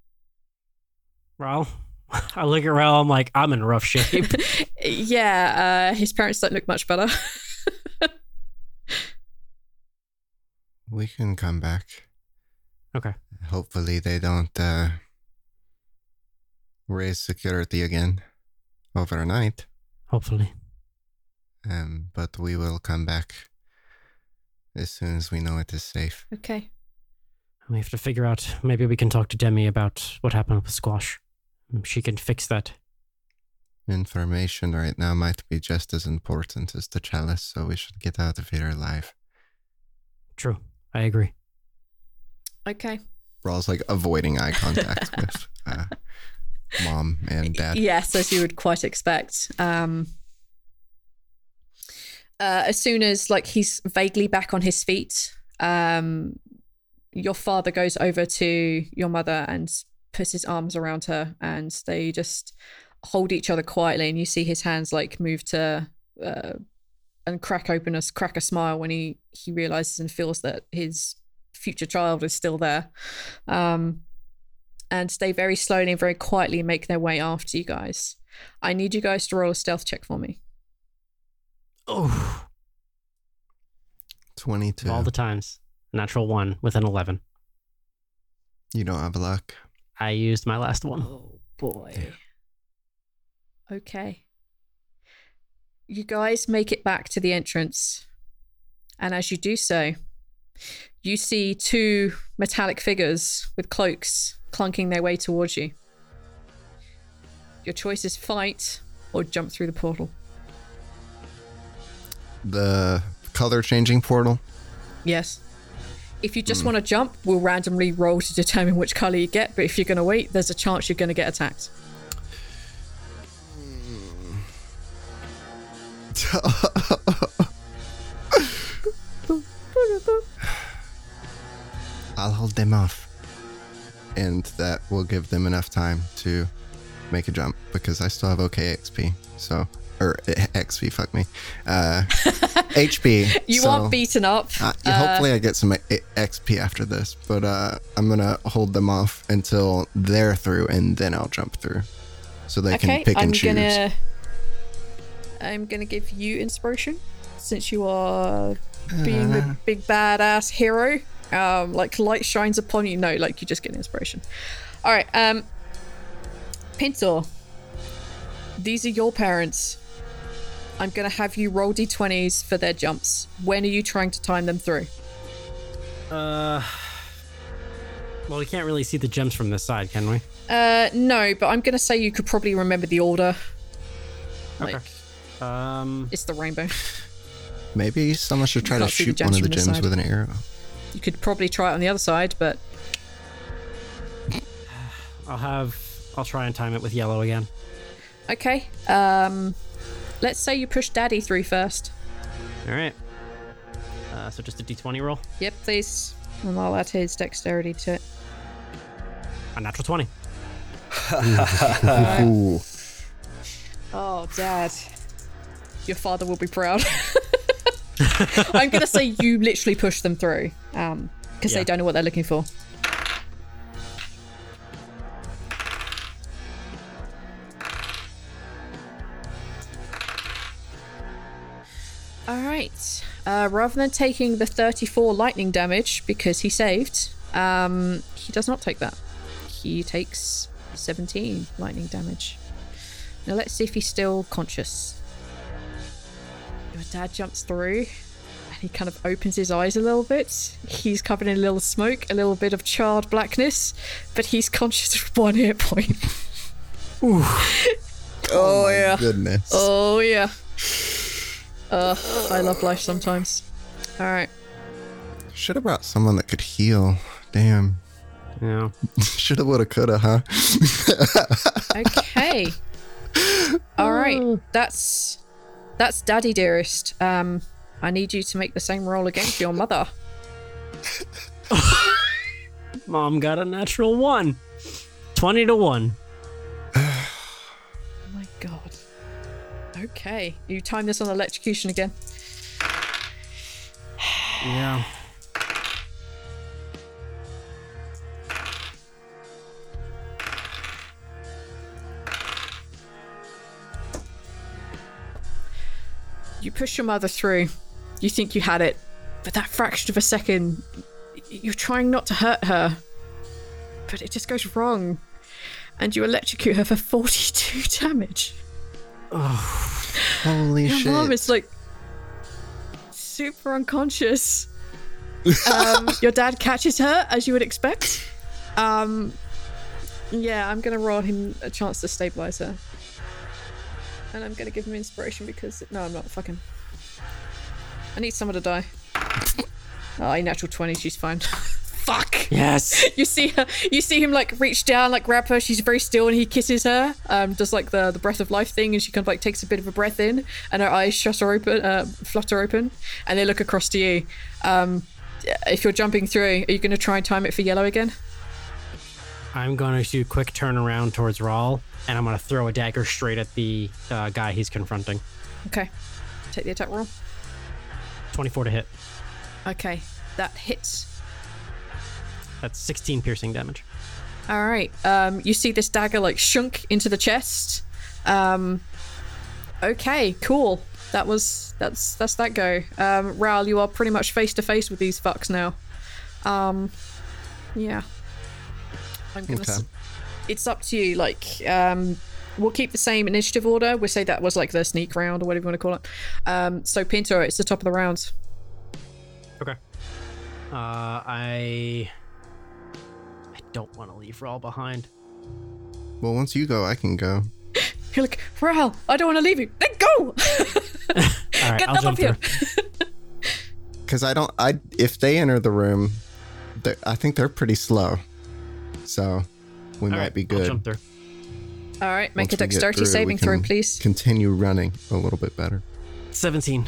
Raul? I look at Raul, I'm like, I'm in rough shape. Yeah, uh, his parents don't look much better. We can come back. Okay. Hopefully they don't uh, raise security again overnight. Hopefully. Um, but we will come back as soon as we know it is safe. Okay. We have to figure out, maybe we can talk to Demi about what happened with Squash. She can fix that. Information right now might be just as important as the chalice, so we should get out of here alive. True. I agree. Okay. Raw's like avoiding eye contact with uh, mom and dad. Yes, as you would quite expect. Um, uh, as soon as like he's vaguely back on his feet, um, your father goes over to your mother and puts his arms around her, and they just hold each other quietly, and you see his hands like move to uh, and crack open a crack a smile when he he realizes and feels that his future child is still there, um, and they very slowly and very quietly make their way after you guys. I need you guys to roll a stealth check for me. Oh, twenty-two. All the times. Natural one with an eleven. You don't have luck. I used my last one. Oh boy. Okay. You guys make it back to the entrance, and as you do so, you see two metallic figures with cloaks clunking their way towards you. Your choice is fight or jump through the portal. The color changing portal? Yes. If you just mm. want to jump, we'll randomly roll to determine which color you get, but if you're going to wait, there's a chance you're going to get attacked. I'll hold them off, and that will give them enough time to make a jump, because I still have okay X P, so or X P, fuck me, uh, H P. You so, aren't beaten up. Uh, yeah, uh, hopefully I get some X P after this, but uh, I'm gonna hold them off until they're through, and then I'll jump through, so they okay, can pick I'm and choose. Gonna, I'm gonna give you inspiration, since you are being uh, the big badass hero. Um, like light shines upon you. No, like you just get inspiration. All right, um, Pintor, these are your parents. I'm gonna have you roll d twenties for their jumps. When are you trying to time them through? Uh, well, we can't really see the gems from this side, can we? Uh, no, but I'm gonna say you could probably remember the order. Like, okay. Um, it's the rainbow. Maybe someone should try to shoot one of the gems with an arrow. You could probably try it on the other side, but I'll have I'll try and time it with yellow again. Okay. Um, let's say you push Daddy through first. All right. Uh, so just a d twenty roll. Yep, please. And I'll add his dexterity to it. A natural twenty. Ooh. Oh, Dad. Your father will be proud. I'm going to say you literally push them through, um, because yeah. they don't know what they're looking for. All right. Uh, rather than taking the thirty-four lightning damage because he saved, um, he does not take that. He takes seventeen lightning damage. Now let's see if he's still conscious. Your dad jumps through and he kind of opens his eyes a little bit. He's covered in a little smoke, a little bit of charred blackness, but he's conscious of one hit point. Ooh. Oh, oh yeah. Goodness. Oh yeah. Uh, I love life sometimes. All right. Should have brought someone that could heal. Damn. Yeah. Shoulda, woulda, coulda, huh? Okay. All right. That's that's Daddy Dearest. Um, I need you to make the same roll again for your mother. Mom got a natural one. Twenty to one. Oh my god. Okay. You time this on electrocution again. Yeah. You push your mother through. You think you had it, but that fraction of a second, you're trying not to hurt her, but it just goes wrong, and you electrocute her for forty-two damage. Oh, holy your shit! Your mom is like super unconscious. Um, your dad catches her, as you would expect. Um, yeah, I'm going to roll him a chance to stabilize her. And I'm going to give him inspiration because... No, I'm not. Fucking. I need someone to die. Oh, natural twenty. She's fine. Fuck. Yes. You see her. You see him like reach down, like grab her. She's very still, and he kisses her. Um, does like the the breath of life thing, and she kind of like takes a bit of a breath in, and her eyes shutter open, uh, flutter open, and they look across to you. Um, if you're jumping through, are you going to try and time it for yellow again? I'm going to do a quick turn around towards Rawl, and I'm going to throw a dagger straight at the uh, guy he's confronting. Okay. Take the attack roll. twenty-four to hit. Okay. That hits. That's sixteen piercing damage. All right. Um, you see this dagger like shunk into the chest. Um, okay, cool. That was that's that's that go. Um, Raoul, you are pretty much face to face with these fucks now. Um, yeah. I'm gonna. Okay. S- it's up to you. Like, um, we'll keep the same initiative order. We'll say that was like the sneak round or whatever you want to call it. Um, so Pinto, it's the top of the round. Okay. Uh, I I don't want to leave Rawl behind. Well, once you go, I can go. You're like, Raoul, I don't want to leave you. Then go. All right, Get I'll them jump up here. through. Because I don't. I if they enter the room, they- I think they're pretty slow. So we All might right, be I'll good. jump through. All right, make Once a we get dexterity through, saving we throw, can please. Continue running a little bit better. seventeen.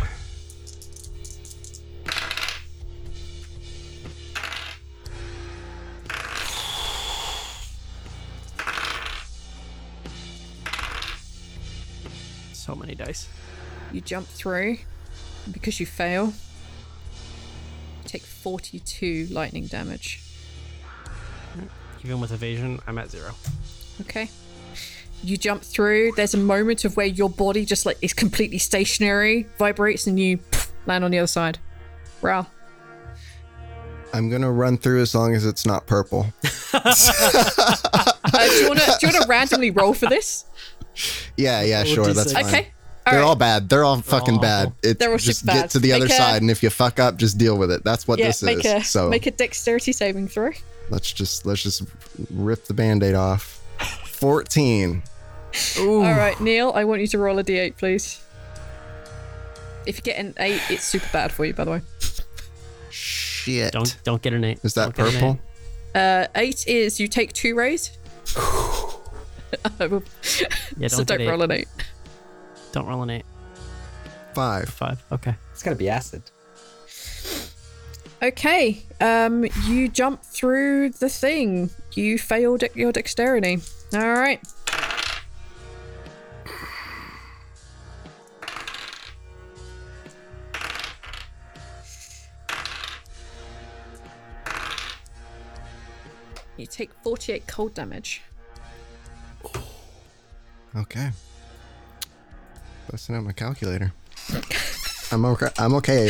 So many dice. You jump through. Because you fail, you take forty-two lightning damage. Even with evasion, I'm at zero. Okay. You jump through. There's a moment of where your body just like is completely stationary, vibrates, and you pff, land on the other side. Raoul. I'm gonna run through as long as it's not purple. Uh, do you want to do you want to randomly roll for this? Yeah, yeah, Roll a sure, D that's six. fine. Okay. All They're right. all bad. They're all fucking all bad. awful. It's They're all just super get bad. to the other Make a- side, and if you fuck up, just deal with it. That's what Yeah, this make is. a so make a dexterity saving throw. let's just let's just rip the band-aid off. fourteen. Ooh. All right, Neil, I want you to roll a d eight, please. If you get an eight, it's super bad for you, by the way. Shit. Don't don't get an eight. Is that Don't get an purple? Uh, eight is you take two rays. Yeah, so don't don't get roll eight. an eight. Don't roll an eight. Five. Five. Okay. It's gotta be acid. Okay, um, you jump through the thing. You failed at your dexterity. All right. You take forty-eight cold damage. Okay. Busting out my calculator. I'm okay. I'm okay.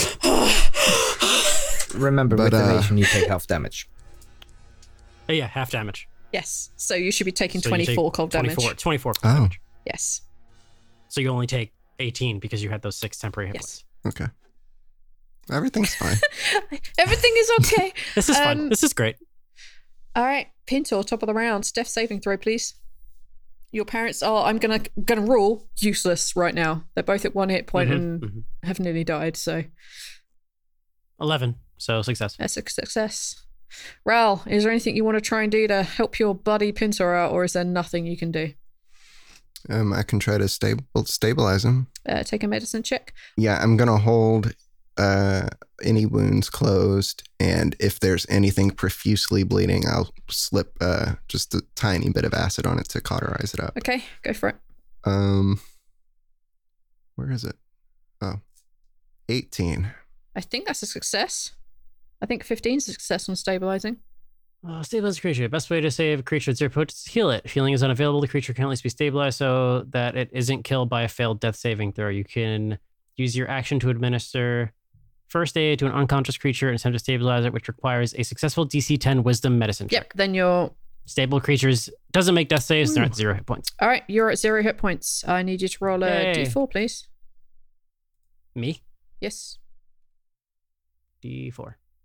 Remember, But, with uh, evasion, you take half damage. Oh, yeah, half damage. Yes, so you should be taking So you take twenty-four cold damage. twenty-four, twenty-four Oh, damage. Yes. So you only take eighteen because you had those six temporary hit Yes. points. okay. Everything's fine. Everything is okay. This is fun. Um, This is great. All right, Pintor, top of the round. Death saving throw, please. Your parents are, I'm gonna gonna rule, useless right now. They're both at one hit point Mhm, and mhm. have nearly died, so eleven. So success. that's a success. Raoul, is there anything you want to try and do to help your buddy Pintor out, or is there nothing you can do? Um, I can try to stable stabilize him. Uh, take a medicine check. Yeah, I'm gonna hold uh any wounds closed, and if there's anything profusely bleeding, I'll slip uh just a tiny bit of acid on it to cauterize it up. Okay, go for it. Um, where is it? Oh, eighteen. I think that's a success. I think fifteen is a success on stabilizing. Uh, stabilize a creature. Best way to save a creature with zero potency is heal it. If healing is unavailable, the creature can at least be stabilized so that it isn't killed by a failed death saving throw. You can use your action to administer first aid to an unconscious creature and attempt to stabilize it, which requires a successful D C ten Wisdom Medicine check. Yep, then you're... Stable creatures doesn't make death saves. They're at zero hit points. All right, you're at zero hit points. I need you to roll a Yay. d four, please. Me? Yes. D four.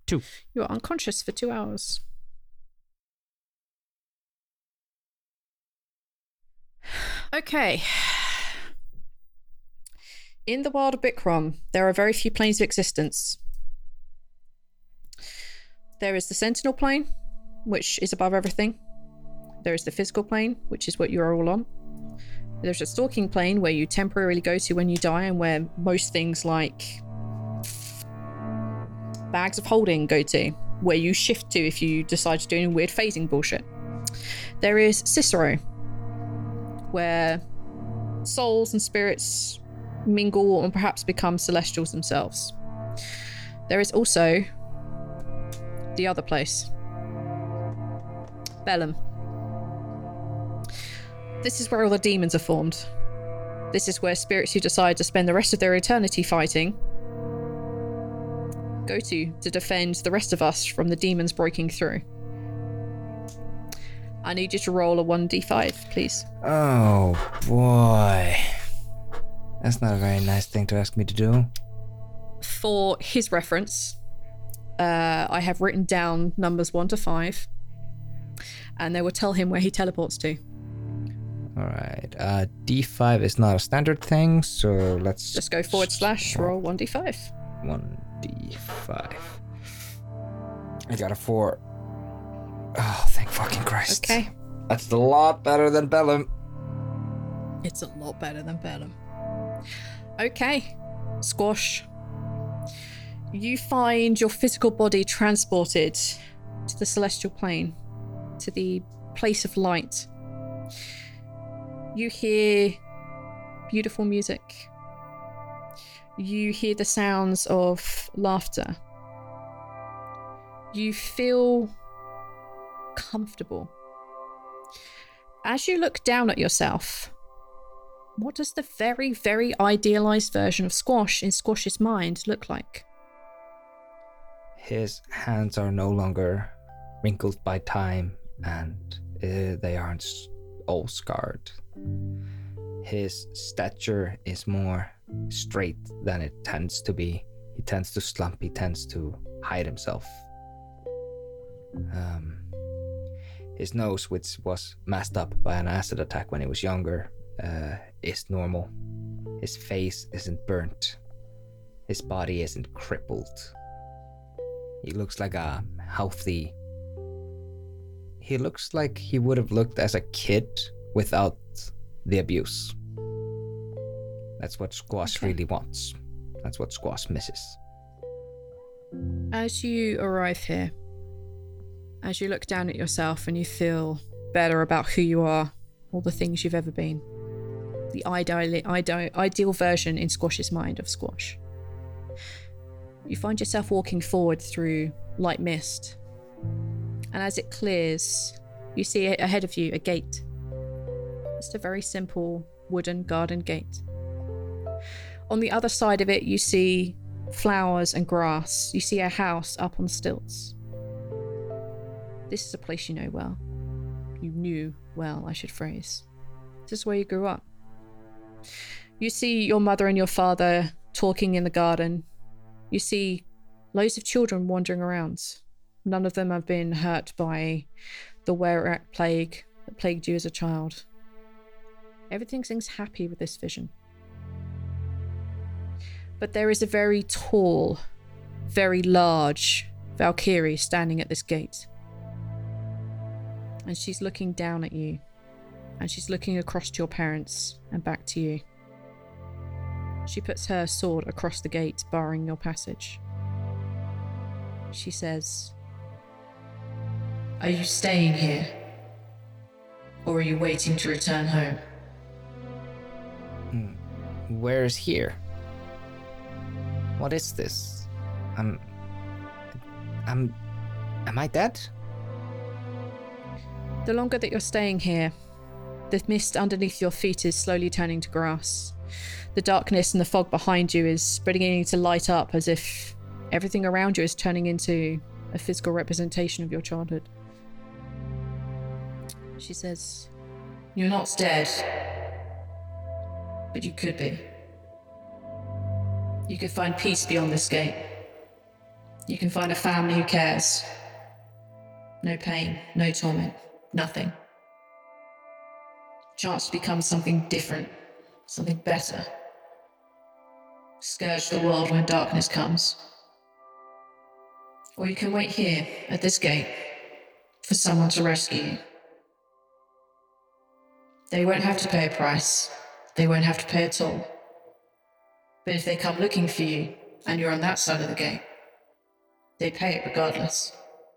Two. You are unconscious for two hours. Okay. In the world of Bikram, there are very few planes of existence. There is the Sentinel plane, which is above everything. There is the physical plane, which is what you are all on. There's a stalking plane where you temporarily go to when you die and where most things like bags of holding go to, where you shift to if you decide to do any weird phasing bullshit. There is Cicero, where souls and spirits mingle and perhaps become celestials themselves. There is also the other place, Bellum. This is where all the demons are formed. This is where spirits who decide to spend the rest of their eternity fighting go to to defend the rest of us from the demons breaking through. I need you to roll a one d five, please. Oh boy. That's not a very nice thing to ask me to do. For his reference, uh, I have written down numbers one to five, and they will tell him where he teleports to. Alright, uh, D five is not a standard thing, so let's... Just go forward slash roll one d five. one d five. I got a four. Oh, thank fucking Christ. Okay. That's a lot better than Bellum. It's a lot better than Bellum. Okay, Squash. You find your physical body transported to the celestial plane, to the place of light. You hear beautiful music. You hear the sounds of laughter. You feel comfortable. As you look down at yourself, what does the very, very idealized version of Squash in Squash's mind look like? His hands are no longer wrinkled by time, and uh, they aren't all scarred. His stature is more straight than it tends to be. He tends to slump, he tends to hide himself. Um, his nose, which was messed up by an acid attack when he was younger, uh, is normal. His face isn't burnt. His body isn't crippled. He looks like a healthy... He looks like he would have looked as a kid without the abuse. That's what Squash Okay. really wants. That's what Squash misses. As you arrive here, as you look down at yourself and you feel better about who you are, all the things you've ever been, the ideal, ideal, ideal version in Squash's mind of Squash, you find yourself walking forward through light mist, and as it clears, you see ahead of you a gate. Just a very simple wooden garden gate. On the other side of it, you see flowers and grass. You see a house up on stilts. This is a place you know well. You knew well, I should phrase. This is where you grew up. You see your mother and your father talking in the garden. You see loads of children wandering around. None of them have been hurt by the Werak plague that plagued you as a child. Everything seems happy with this vision. But there is a very tall, very large Valkyrie standing at this gate. And she's looking down at you. And she's looking across to your parents and back to you. She puts her sword across the gate, barring your passage. She says, "Are you staying here? Or are you waiting to return home?" Hmm. Where is here? What is this? I'm... I'm... Am I dead? The longer that you're staying here, the mist underneath your feet is slowly turning to grass. The darkness and the fog behind you is beginning to light up as if everything around you is turning into a physical representation of your childhood. She says, "You're not dead, but you could be. You could find peace beyond this gate. You can find a family who cares. No pain, no torment, nothing. Chance to become something different, something better. Scourge the world when darkness comes. Or you can wait here, at this gate, for someone to rescue you. They won't have to pay a price. They won't have to pay at all. But if they come looking for you, and you're on that side of the gate, they pay it regardless.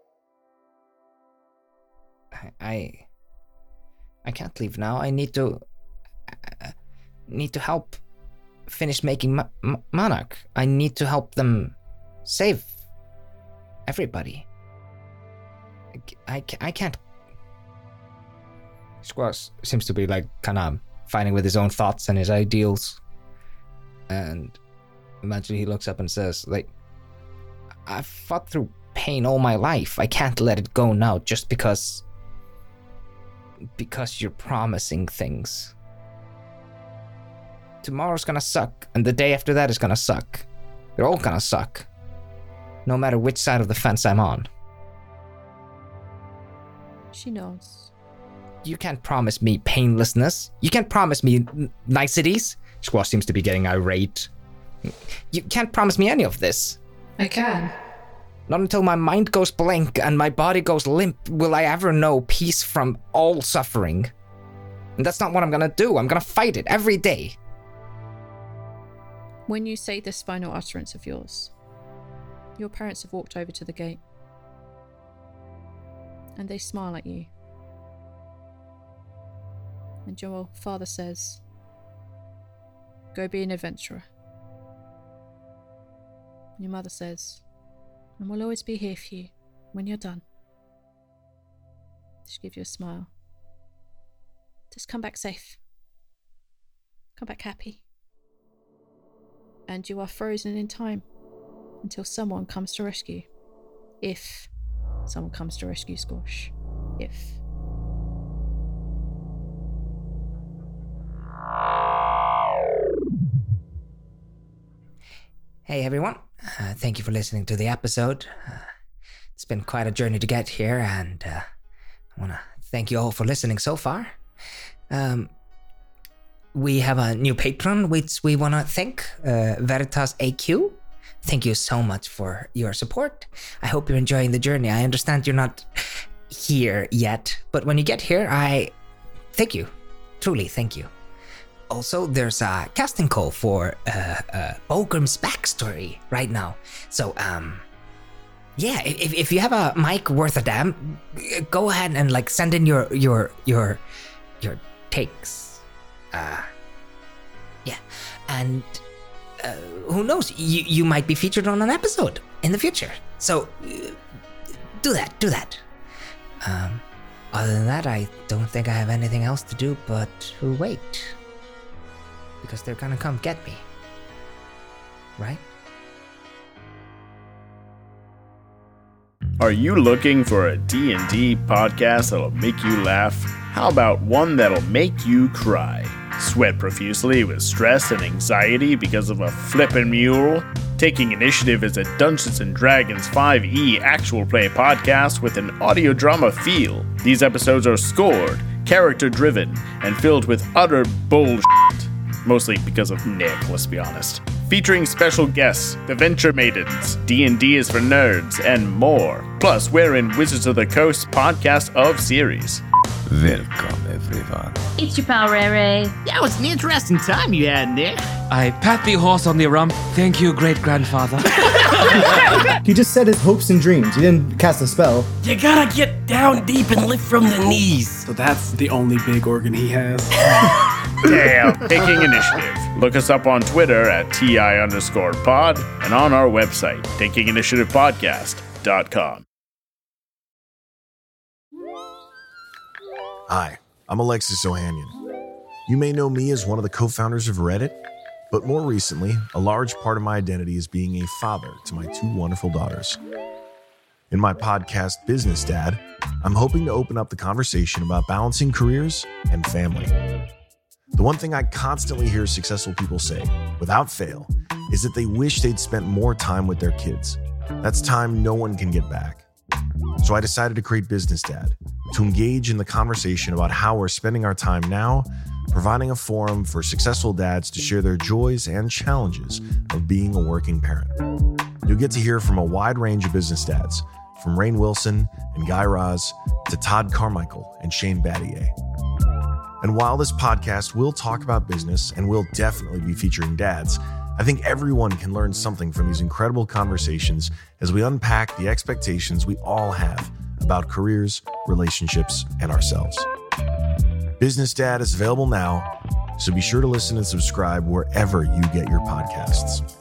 I... I can't leave now. I need to... Uh, need to help finish making Ma- Ma- Monarch. I need to help them save everybody. I, I, I can't... Squash seems to be like kind of fighting with his own thoughts and his ideals. And eventually he looks up and says, like, I've fought through pain all my life. I can't let it go now just because... Because you're promising things. Tomorrow's gonna suck, and the day after that is gonna suck. They're all gonna suck. No matter which side of the fence I'm on. She nods. You can't promise me painlessness. You can't promise me n- niceties. Squash seems to be getting irate. You can't promise me any of this. I can. Not until my mind goes blank and my body goes limp will I ever know peace from all suffering. And that's not what I'm gonna do. I'm gonna fight it every day. When you say this final utterance of yours, your parents have walked over to the gate. And they smile at you. And your father says, go be an adventurer. And your mother says, and we'll always be here for you when you're done. Just give you a smile. Just come back safe. Come back happy. And you are frozen in time until someone comes to rescue. If someone comes to rescue Squash. If. Hey everyone, uh, thank you for listening to the episode. Uh, it's been quite a journey to get here, and uh, I want to thank you all for listening so far. Um, we have a new patron which we want to thank, uh, Veritas A Q. Thank you so much for your support. I hope you're enjoying the journey. I understand you're not here yet, but when you get here, I thank you. Truly, thank you. Also, there's a casting call for uh, uh, Bogrim's backstory right now. So, um, yeah, if if you have a mic worth a damn, go ahead and like send in your your your your takes. Uh, yeah, and uh, who knows? You you might be featured on an episode in the future. So, uh, do that, do that. Um, other than that, I don't think I have anything else to do but to wait. Because they're gonna come get me. Right? Are you looking for a D and D podcast that'll make you laugh? How about one that'll make you cry? Sweat profusely with stress and anxiety because of a flippin' mule? Taking Initiative is a Dungeons and Dragons five E actual play podcast with an audio drama feel. These episodes are scored, character-driven, and filled with utter bullshit. Mostly because of Nick, let's be honest. Featuring special guests, the Venture Maidens, D and D is for nerds, and more. Plus, we're in Wizards of the Coast podcast of series. Welcome, everyone. It's your pal, Ray Ray. That was an interesting time you had, Nick. I pat the horse on the rump. Thank you, great-grandfather. He just said his hopes and dreams. He didn't cast a spell. You gotta get down deep and lift from the knees. So that's the only big organ he has. Damn, Taking Initiative. Look us up on Twitter at TI underscore pod and on our website, taking initiative podcast dot com. Hi, I'm Alexis Ohanian. You may know me as one of the co-founders of Reddit, but more recently, a large part of my identity is being a father to my two wonderful daughters. In my podcast, Business Dad, I'm hoping to open up the conversation about balancing careers and family. The one thing I constantly hear successful people say, without fail, is that they wish they'd spent more time with their kids. That's time no one can get back. So I decided to create Business Dad to engage in the conversation about how we're spending our time now, providing a forum for successful dads to share their joys and challenges of being a working parent. You'll get to hear from a wide range of business dads, from Rainn Wilson and Guy Raz to Todd Carmichael and Shane Battier. And while this podcast will talk about business and will definitely be featuring dads, I think everyone can learn something from these incredible conversations as we unpack the expectations we all have about careers, relationships, and ourselves. Business Dad is available now, so be sure to listen and subscribe wherever you get your podcasts.